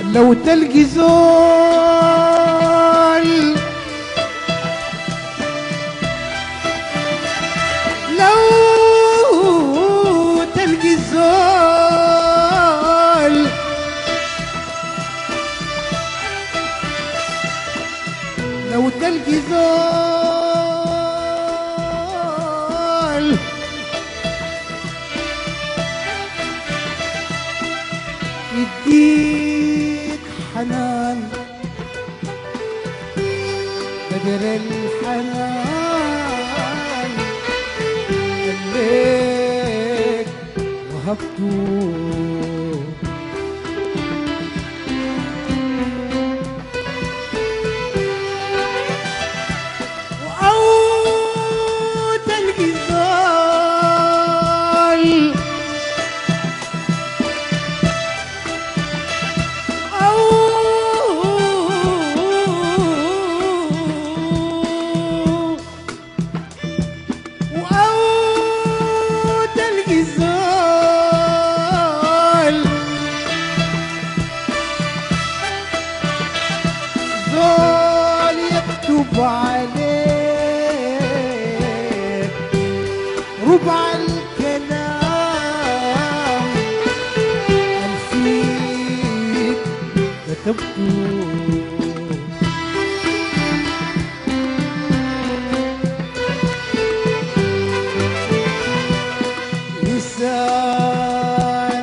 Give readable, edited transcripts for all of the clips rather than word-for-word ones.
لو تلقي زول، لو تلقي زول لو تلقي زول يديك حنان قدر الحنان الليك وهبته، أو تلقي زول أو تلقي زول زول يكتب عليك ربع الكلام الفيك كتبته، إنسان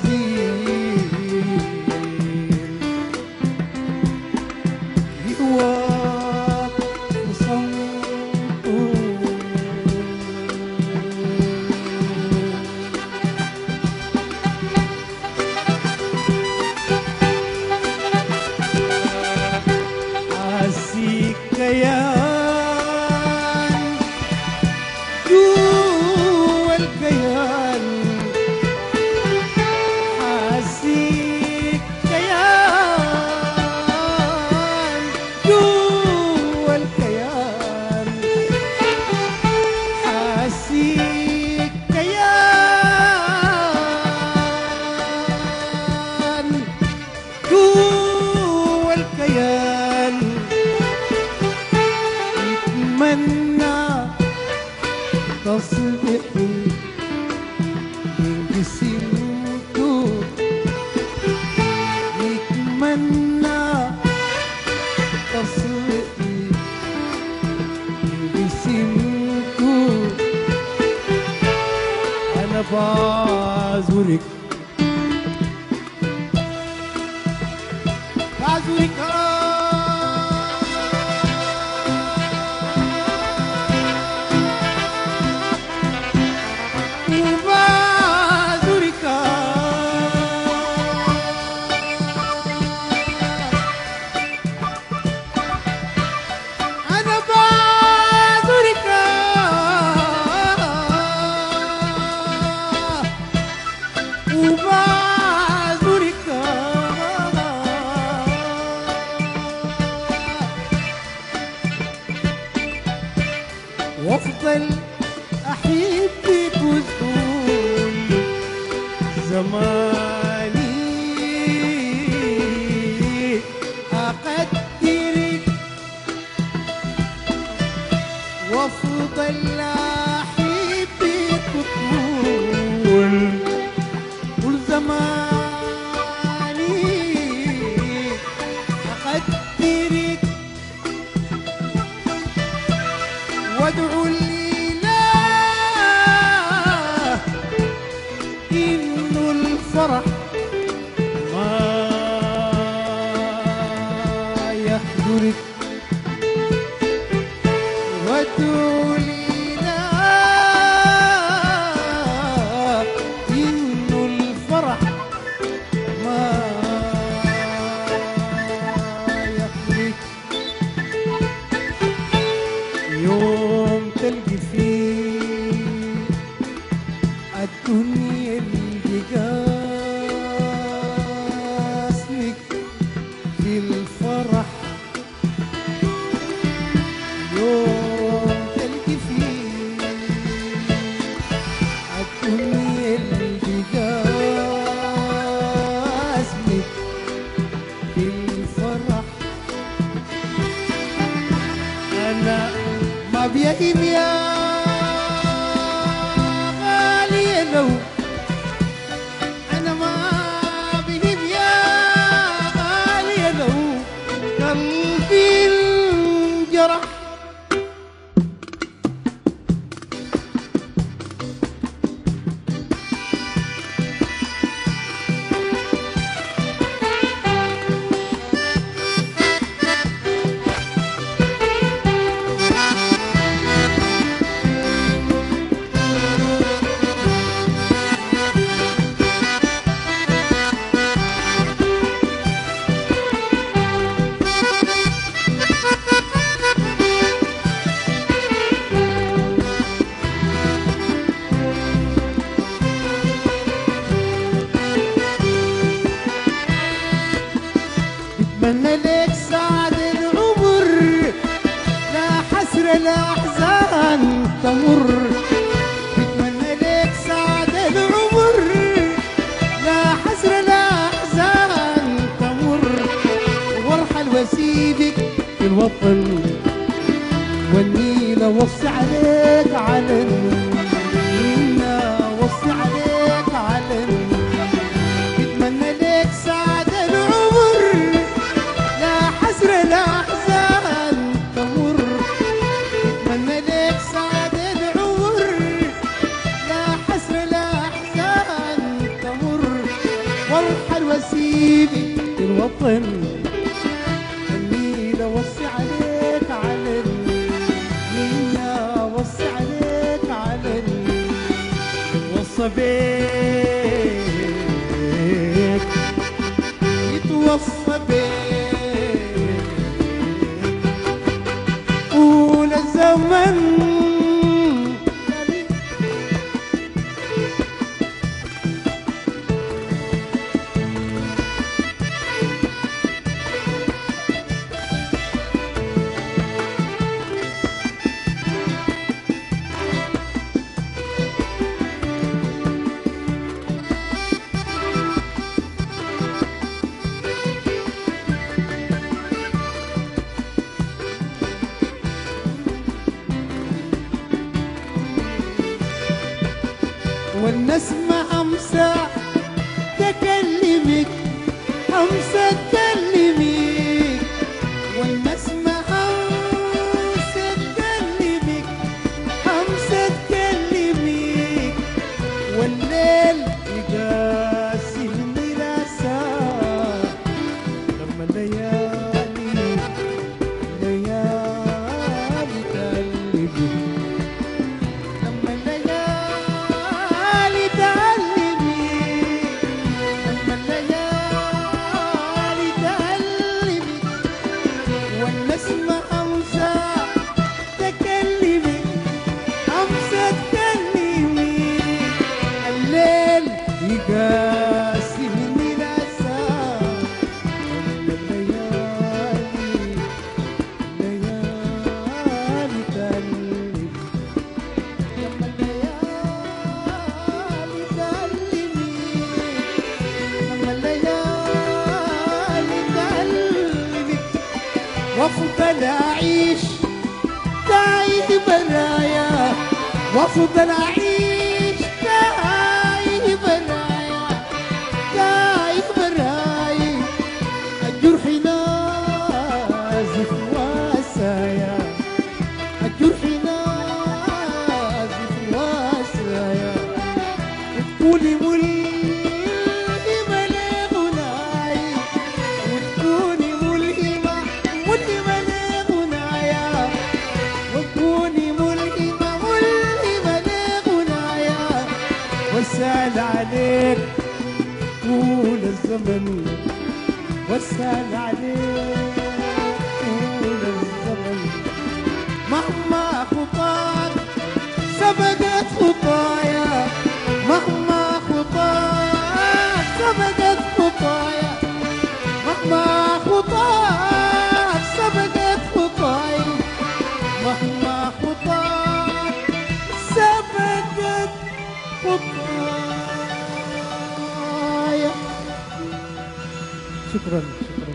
حزين يقواك بصمته، حاسيك كيان جوا الكيان، حاسيك كيان جوا الكيان، حاسيك كيان جوا الكيان، يتمنى تصدقي إن جسمته، يتمنى تصدقي إن جسمته، أنا بعذرك بعذرك وبعذرك أنا بعذرك وبعذرك بيهم يا غالي لو أنا ما بهم يا غالي لو قلبي انجرح. بتمنى لك سعد العمر لا حسرة لا أحزان تمر. بتمنى لك سعد العمر لا حسرة لا أحزان تمر. وارحل واسيبك في الوطن والنيل وصي عليك علن. وصي عليك علن. بتمنى لك سعد العمر لا حسرة لا أحزان تمر. بتمنى لك سعد العمر لا حسرة لا أحزان تمر. وارحل واسيبك في الوطن النيل وصي عليك علن. وصي عليك علن. وصى بيك يتوصى بيك طول الزمن. والنسمة أمسى تكلمك أمسى تكلمك. والنسمة أمسى تكلمك أمسى تكلمك. والليل يقاسي المراسة لما الليالي تقلبك. لما الليالي تقلبك. لما الليالي تقلبك. والنسمة أمسى تكلمك أمسى تكلمك. الليل يقاسي مني الأسى لما الليالي تقلبك. لما الليالي تقلبك. لما الليالي تقلبك. وافضل اعيش تايه برايا. وافضل اعيش تايه برايا. تايه برايا. الجرح نازف واسايا. الجرح نازف واسايا. تقولي ملهمة لغناي. وتكوني ملهمة لغنايا. وتكوني ملهمة لغنايا. واسأل عليك طول الزمن. واسأل عليك طول الزمن. مهما خطاك سبقت خطايا. مهما خطاك سبقت خطايا. مهما خطاك سبقت خطايا. مهما خطاك سبقت خطايا. شكرا.